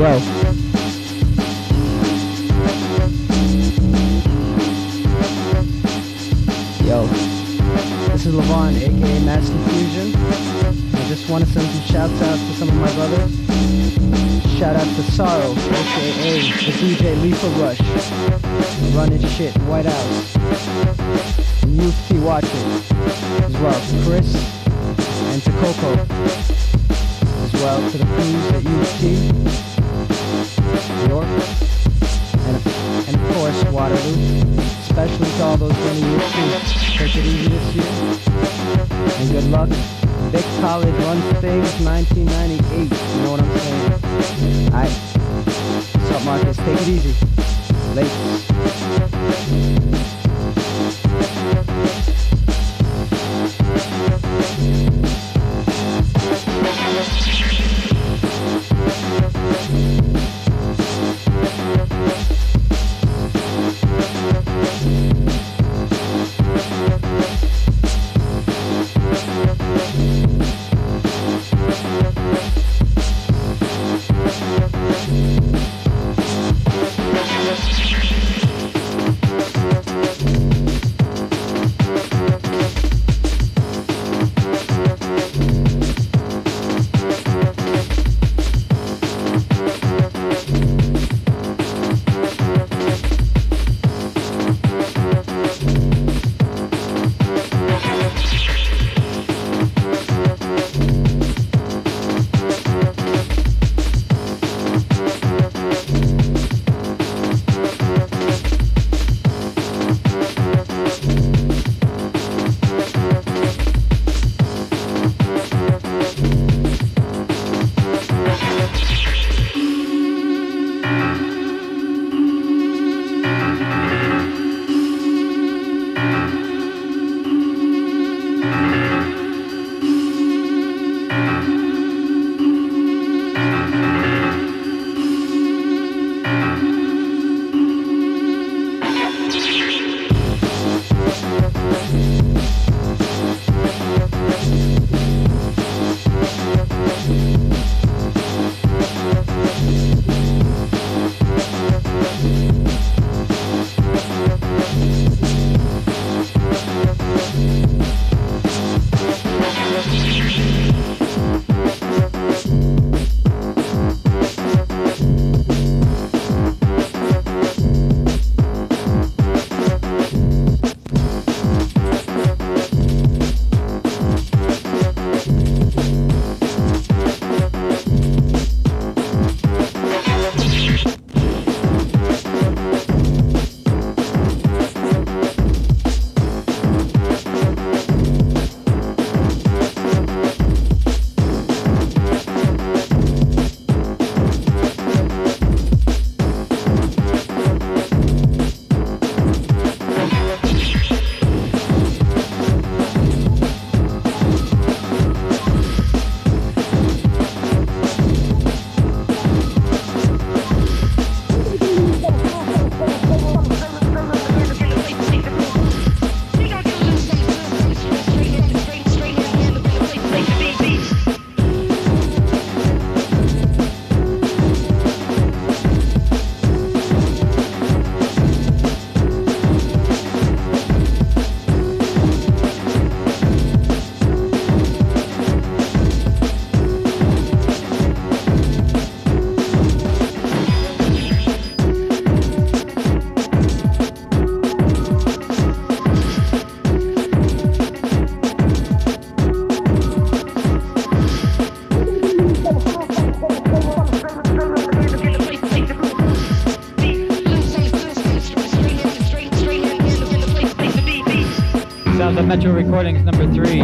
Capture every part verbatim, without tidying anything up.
well. Yo, this is Levon, aka Mass Confusion. I just want to send some shouts out to some of my brothers. Shout out to Sorrow, aka the D J Lethal Rush, running shit, White House, and U F T watching as well. Chris and to Coco as well, to the crews at U F T, New York, and, and of course Waterloo, especially to all those running U F T. Take it easy this year, and good luck. Big College runs things nineteen ninety-eight, you know what I'm saying? Alright, what's up Marcus, take it easy. Late. Sounds of Metro Recordings number three.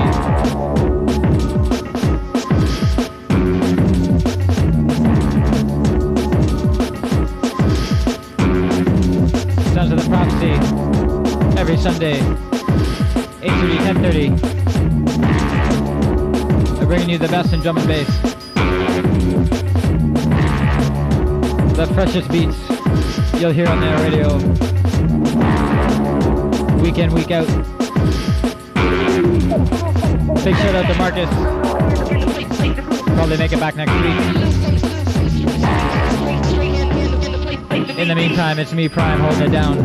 Sounds of the Prophecy. Every Sunday, eight thirty, ten thirty. We're bringing you the best in drum and bass. The freshest beats you'll hear on the radio. Week in, week out. Big shout out to Marcus. Probably make it back next week. In the meantime, it's me, Prime, holding it down.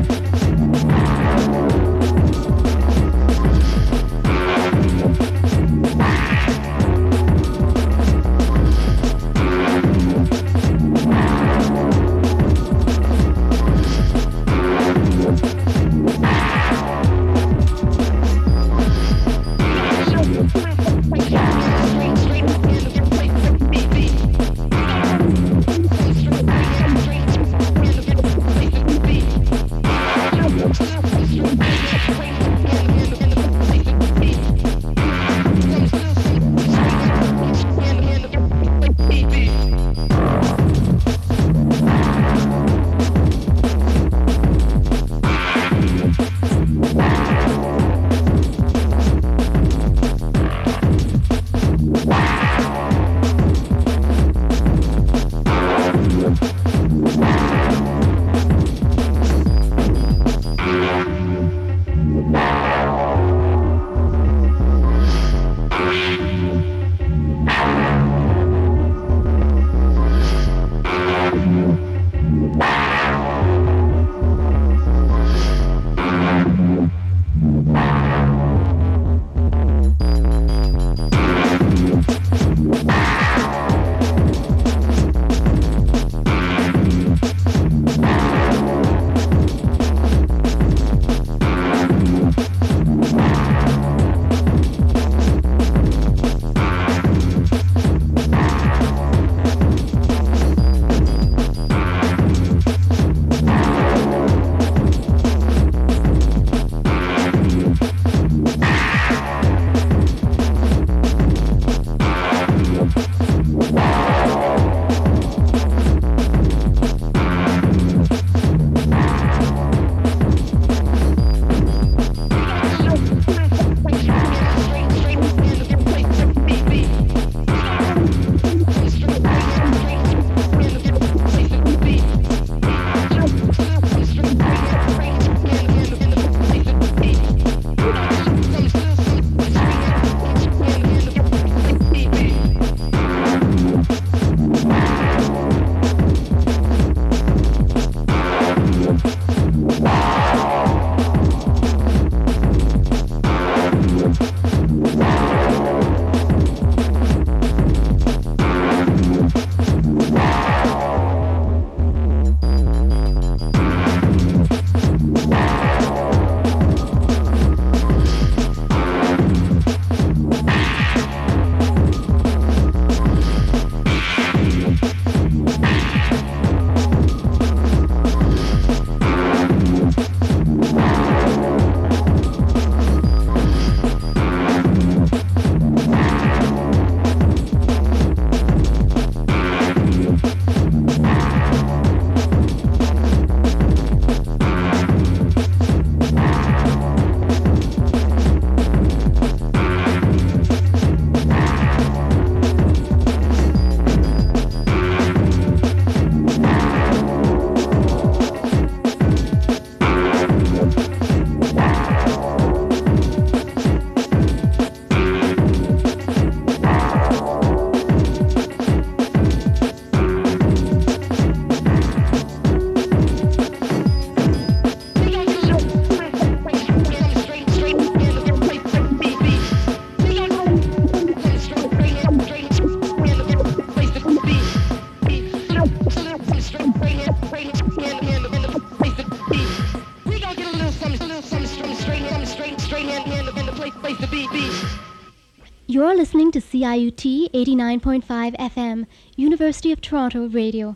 You're listening to C I U T eighty-nine point five F M, University of Toronto Radio.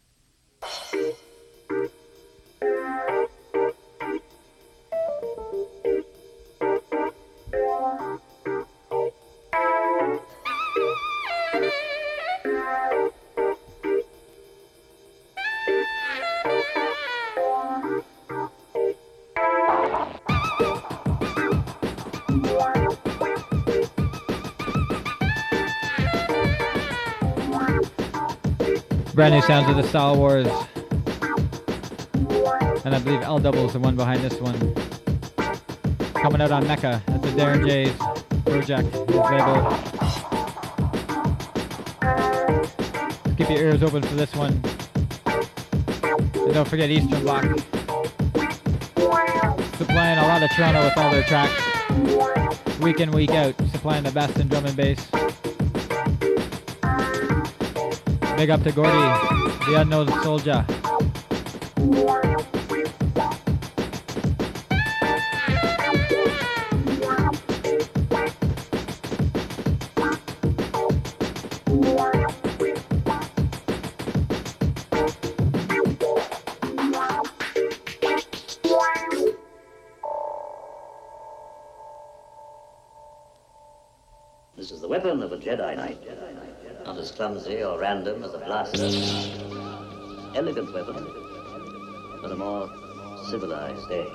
Brand new sounds of the Star Wars. And I believe L Double is the one behind this one. Coming out on Mecca. That's a Darren J's project, his label. Keep your ears open for this one. And don't forget Eastern Bloc. Supplying a lot of Toronto with all their tracks. Week in, week out. Supplying the best in drum and bass. Big up to Gordy, the unknown soldier. This is the weapon of a Jedi Knight. Not as clumsy or random as a blaster. Elegant weapon, but a more civilized age.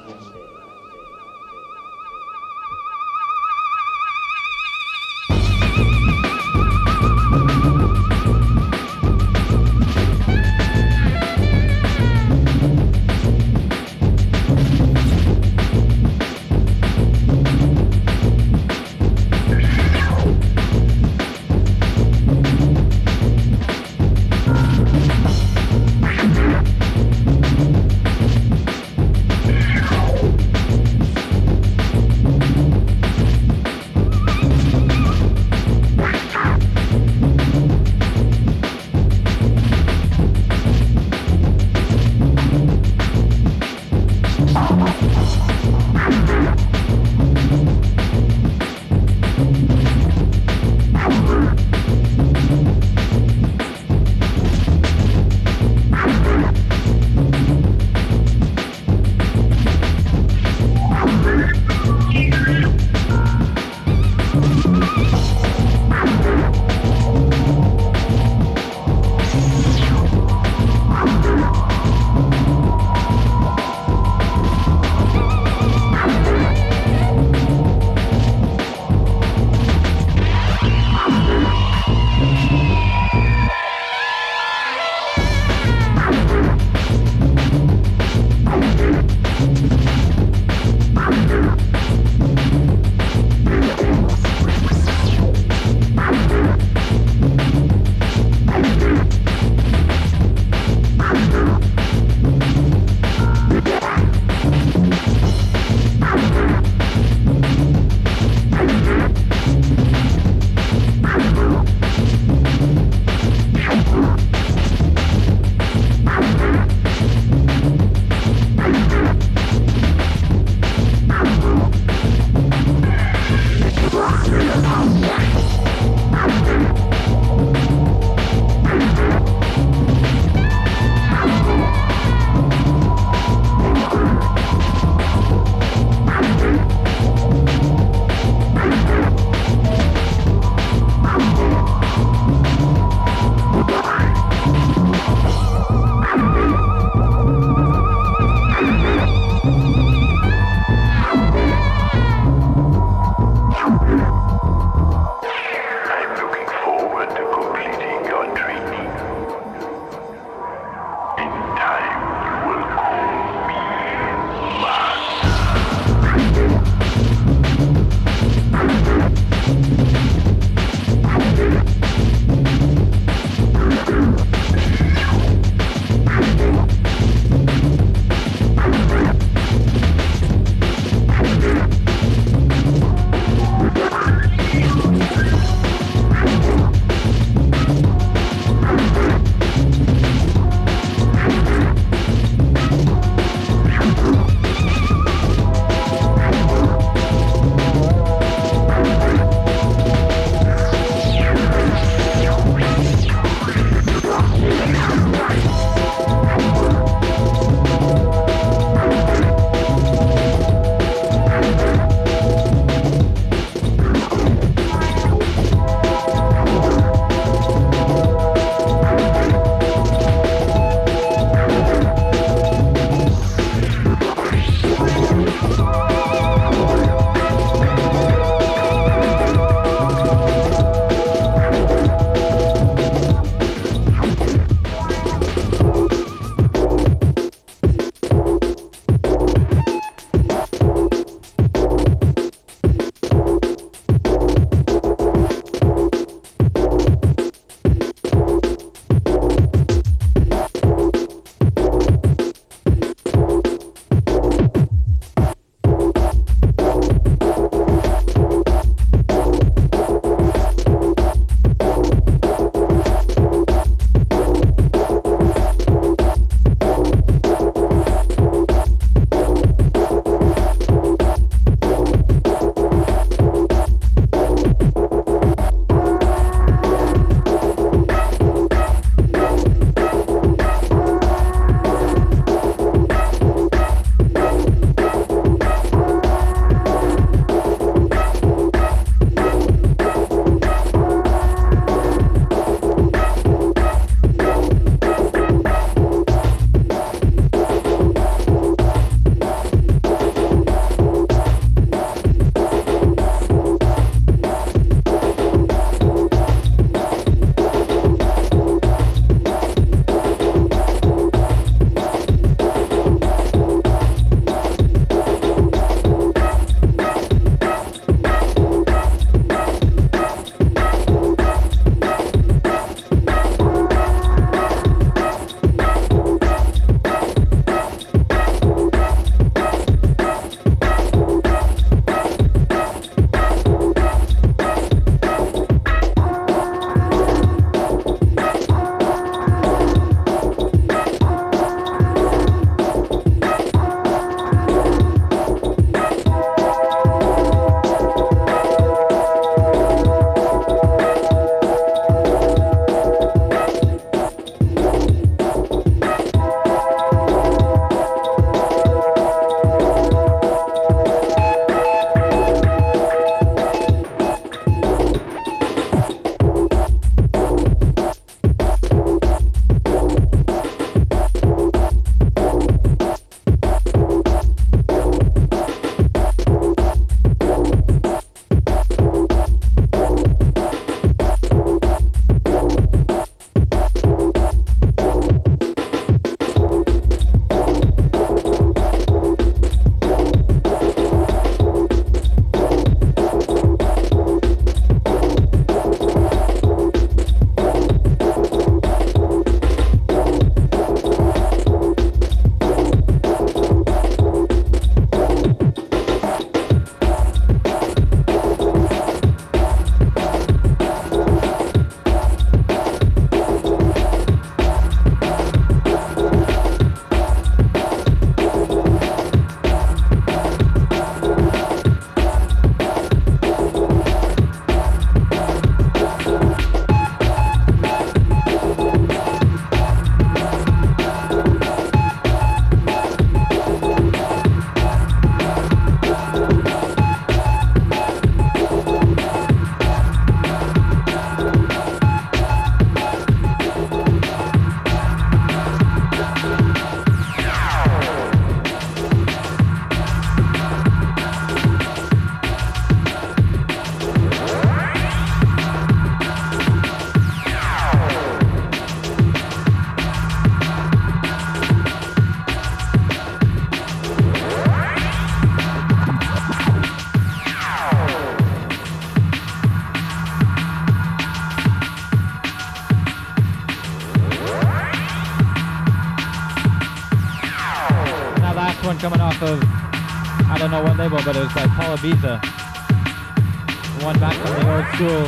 coming off of, I don't know what label, but it was by Paula Ibiza. One back from the old school.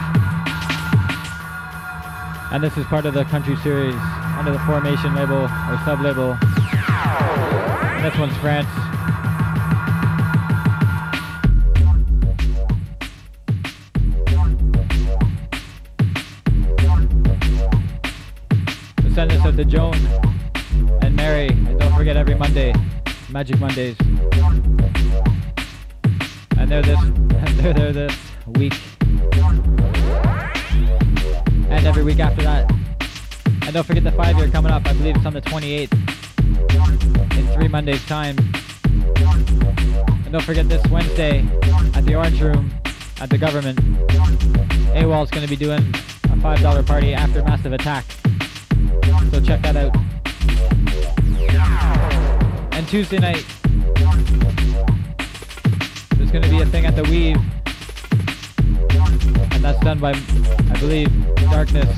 And this is part of the country series under the Formation label, or sub-label. And this one's France. So send this out to Joan and Mary. And don't forget every Monday, Magic Mondays. And they're this, they're there this week. And every week after that. And don't forget the five year coming up. I believe it's on the twenty-eighth. In three Mondays time. And don't forget this Wednesday at the Orange Room at the Government. AWOL's going to be doing a five dollar party after Massive Attack. So check that out. And Tuesday night, there's going to be a thing at the Weave. And that's done by, I believe, Darkness.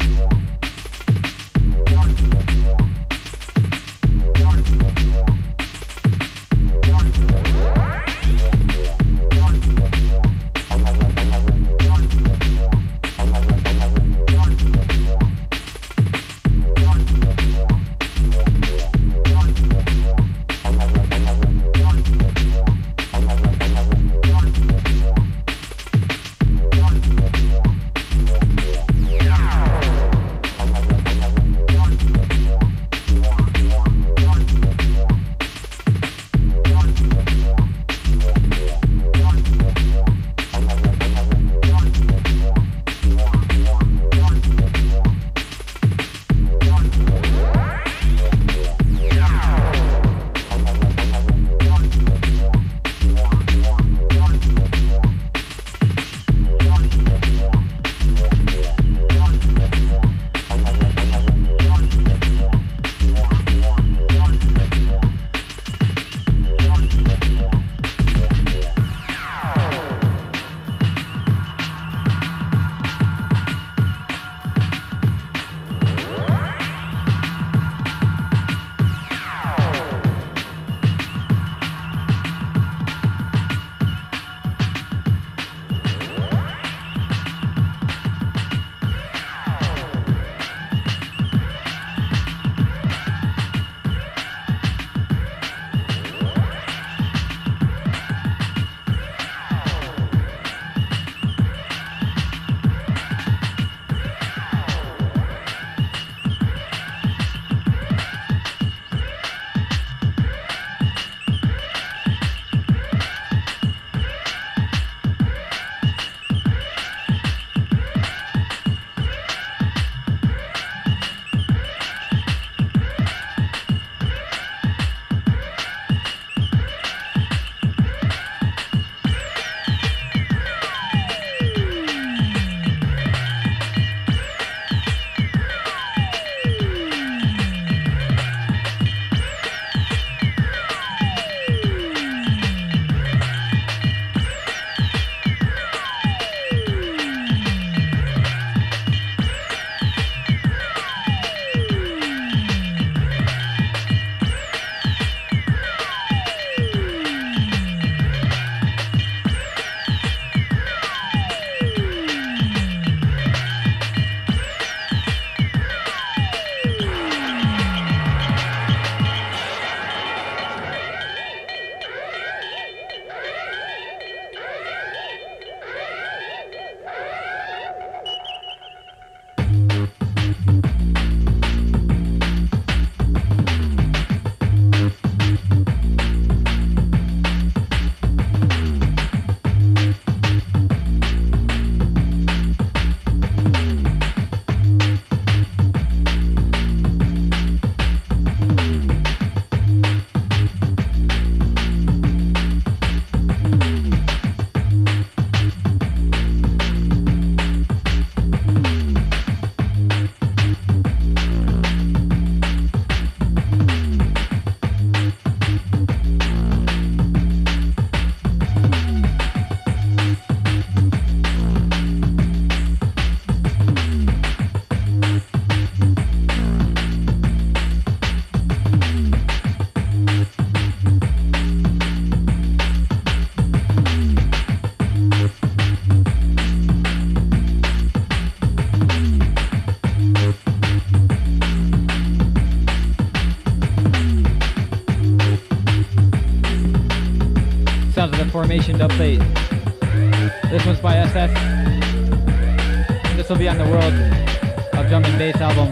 Formation dubplate. This one's by S F. And this will be on the World of Drum and Bass album,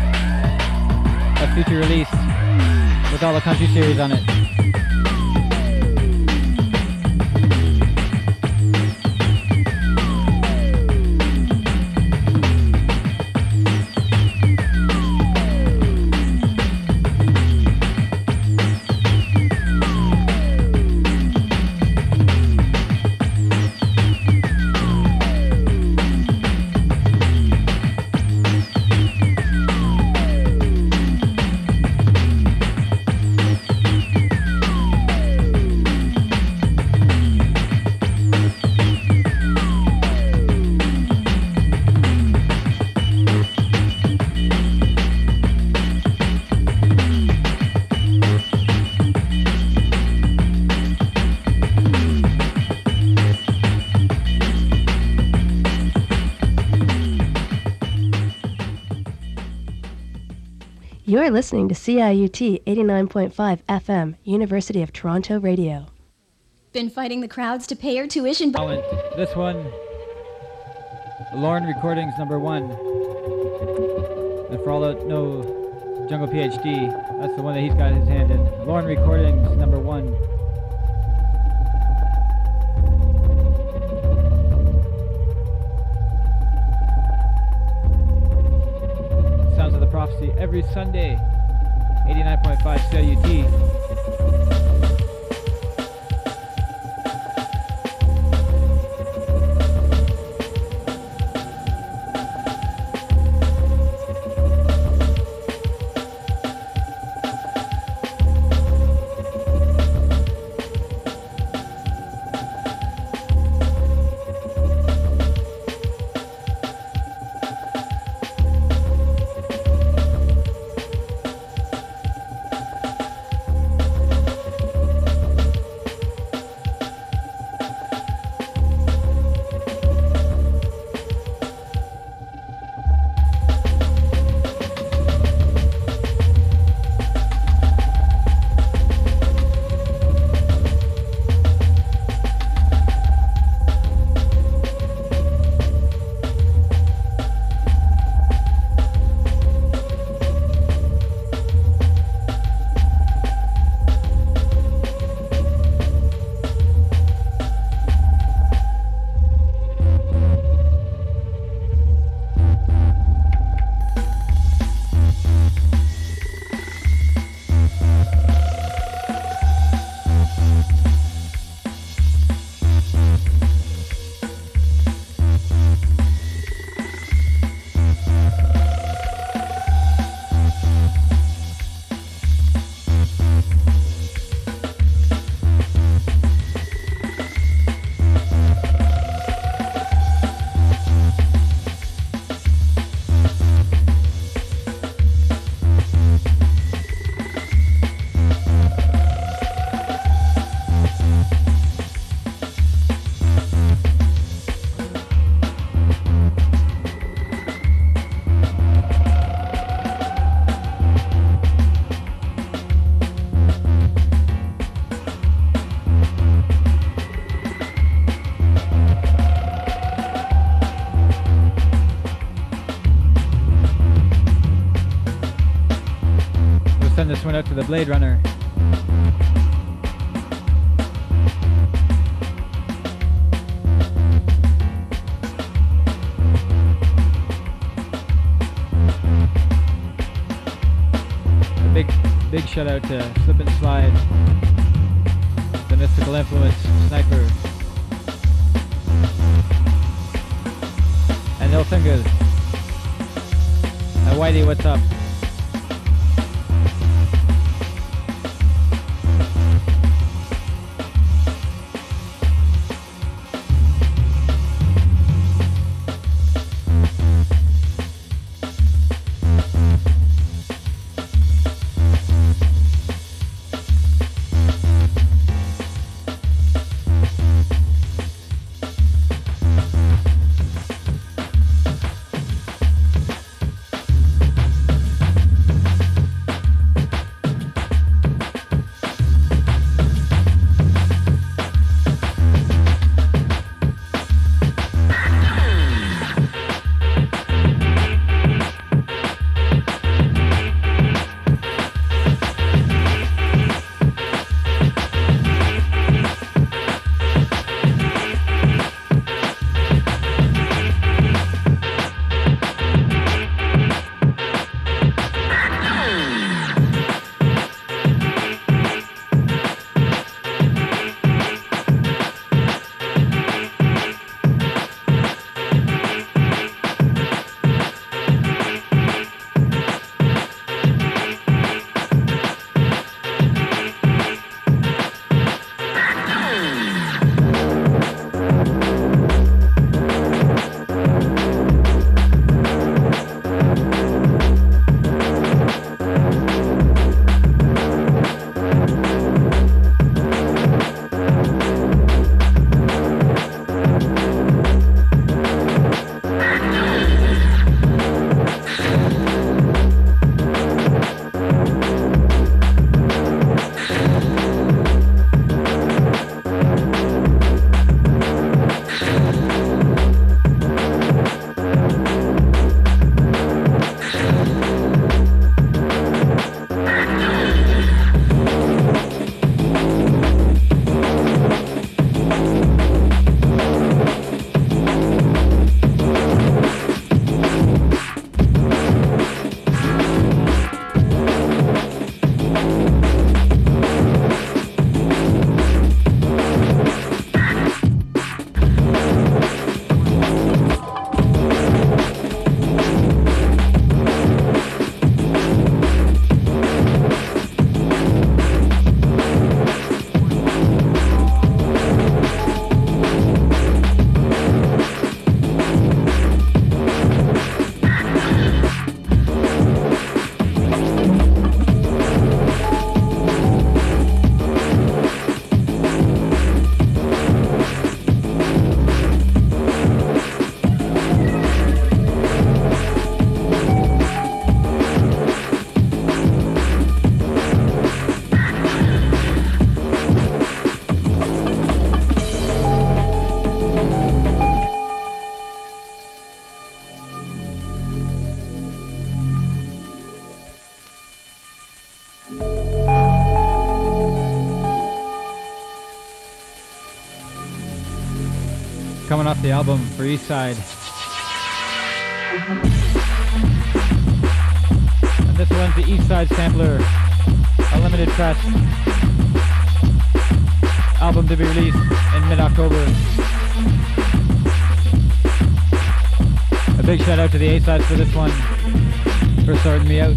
a future release with all the country series on it. You're listening to C I U T eighty-nine point five F M, University of Toronto Radio. Been fighting the crowds to pay her tuition. Talent. This one, Lauren Recordings number one. And for all that know Jungle PhD, that's the one that he's got his hand in. Lauren Recordings number one. Sounds of the Prophecy every Sunday, eighty-nine point five C I U T. Send this one out to the Blade Runner. A big, big shout out to Slip and Slide, the Mystical Influence, Sniper, and No Fingers. And Whitey, what's up? coming off the album for Eastside. And this one's the Eastside Sampler, a limited press album to be released in mid-October. A big shout out to the A-sides for this one, for sorting me out.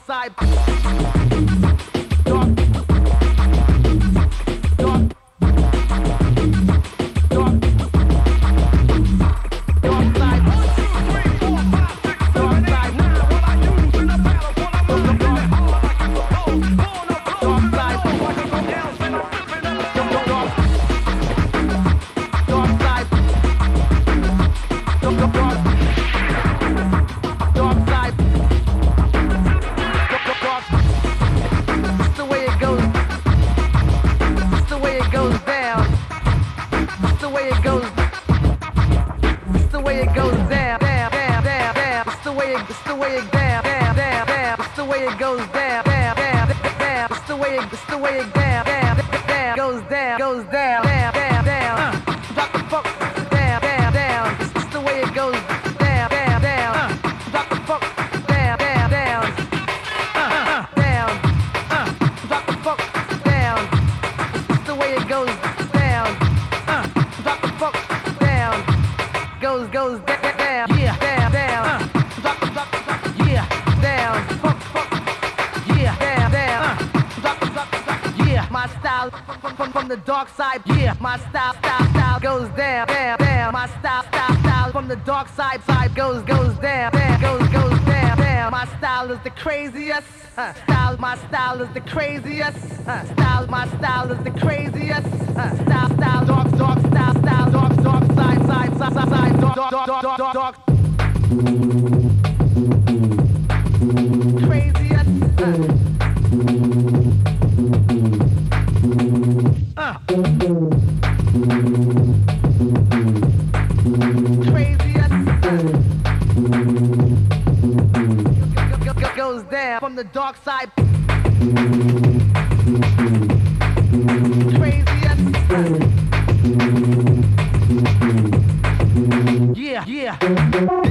side. Dark. Dark. Dark. Dark side. One, two, three, four, five, six, seven, eight, nine. What I use in the battle, what I'm looking at, all I can propose. Born up, dark side. I can go down, spin up, flipping up. Dark. Dark side. Dark. Dark. Dark side. Dark. Dark. It's the way it goes. It's the way it goes down. It's the way it goes. It's the way it goes down, down, down, down, down. It's the way it, it's the way it down, down, down, down. It's the way it goes down, down, down, down. It's the way it, it's the way it down, down, down. Goes down, goes down, down, down, down. Drop the fuck down, down, down. It's, it's the way it goes down, down, down. Drop the fuck down, down, down, down. Drop the fuck down. It's the way it goes down. Drop the fuck down. Goes, goes down, down, yeah, down, down. Drop the, drop the, drop the, yeah, down. Fuck, fuck, yeah, down, down. Drop the, drop the, drop the, yeah. My style from, from, from the dark side, yeah. My style, style, style goes down, down, down. My style, style, style from the dark side, side goes, goes down, down, goes, goes down, down. My style is the craziest. Uh, style, my style is the craziest. Uh, style, my style is the craziest. Uh, style, style, dark, dark, style, style, dark, dark, side, side, side, side, side, dark, dark, dark, dark, dark, dark. Craziest. Uh. Uh. Craziest. Uh. Goes down from the dark side. Craziest. Yeah, yeah.